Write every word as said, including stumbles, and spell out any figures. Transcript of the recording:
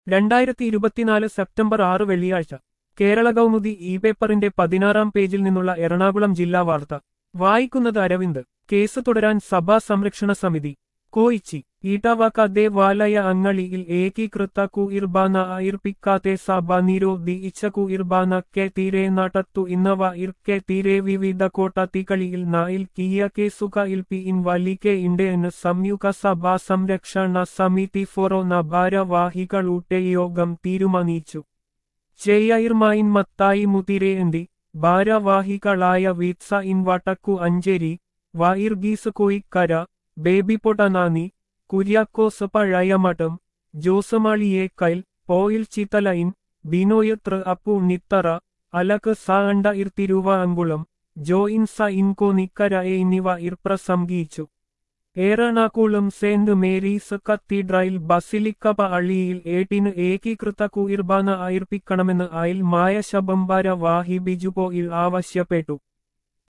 രണ്ടായിരത്തി ഇരുപത്തിനാല് സെപ്റ്റംബർ ആറ് വെള്ളിയാഴ്ച കേരള കൗമുദി ഇ പേപ്പറിന്റെ പതിനാറാം പേജിൽ നിന്നുള്ള എറണാകുളം ജില്ലാ വാർത്ത വായിക്കുന്നത് അരവിന്ദ്. കേസ് തുടരാൻ സഭാ സംരക്ഷണ സമിതി കോയിച്ചി. ഈട്ടാവാക്കാതെ വാലയ അങ്ങളിയിൽ ഏകീകൃത കുഇർബാന അർപ്പിക്കാതെ സഭ നിരോധിച്ച കുഇർബാനക്കെ തീരെ നടത്തു ഇന്നവ ഇർക്കെ തീരെ വിവിധ കോട്ടതികളിൽ നായിൽ കിയ കേസുകയിൽ പിൻ വലിക്കെ ഇണ്ടെന്ന് സംയുക്ത സഭാ സംരക്ഷണ സമിതി ഫൊറോന ഭാരവാഹികളുടെ യോഗം തീരുമാനിച്ചു. ചെയർമാൻ മത്തായി മുതിരേന്തി, ഭാരവാഹികളായ വീത്സ ഇൻ വടക്കു അഞ്ചേരി, വൈർഗീസ് കോയിക്കര, ബേബി പൊടനാനി, കുര്യാക്കോസ് പഴയമഠം, ജോസമാളിയേക്കൽ, പോയിൽ ചിത്തലൈൻ, ബിനോയത്ര അപ്പു നിത്തറ, അലക് സ അണ്ട ഇർ തിരുവാങ്കുളം, ജോയിൻ സ ഇൻകോ നിക്കര എന്നിവ ഇർ പ്രസംഗിച്ചു. Ernakulam saint Mary's cathedral basilica പള്ളിയിൽ ഏട്ടിന് ഏകീകൃത കുർബാന അർപ്പിക്കണമെന്ന് അയൽ മായ ശബംബാര വാഹി ബിജുപോയിൽ ആവശ്യപ്പെട്ടു.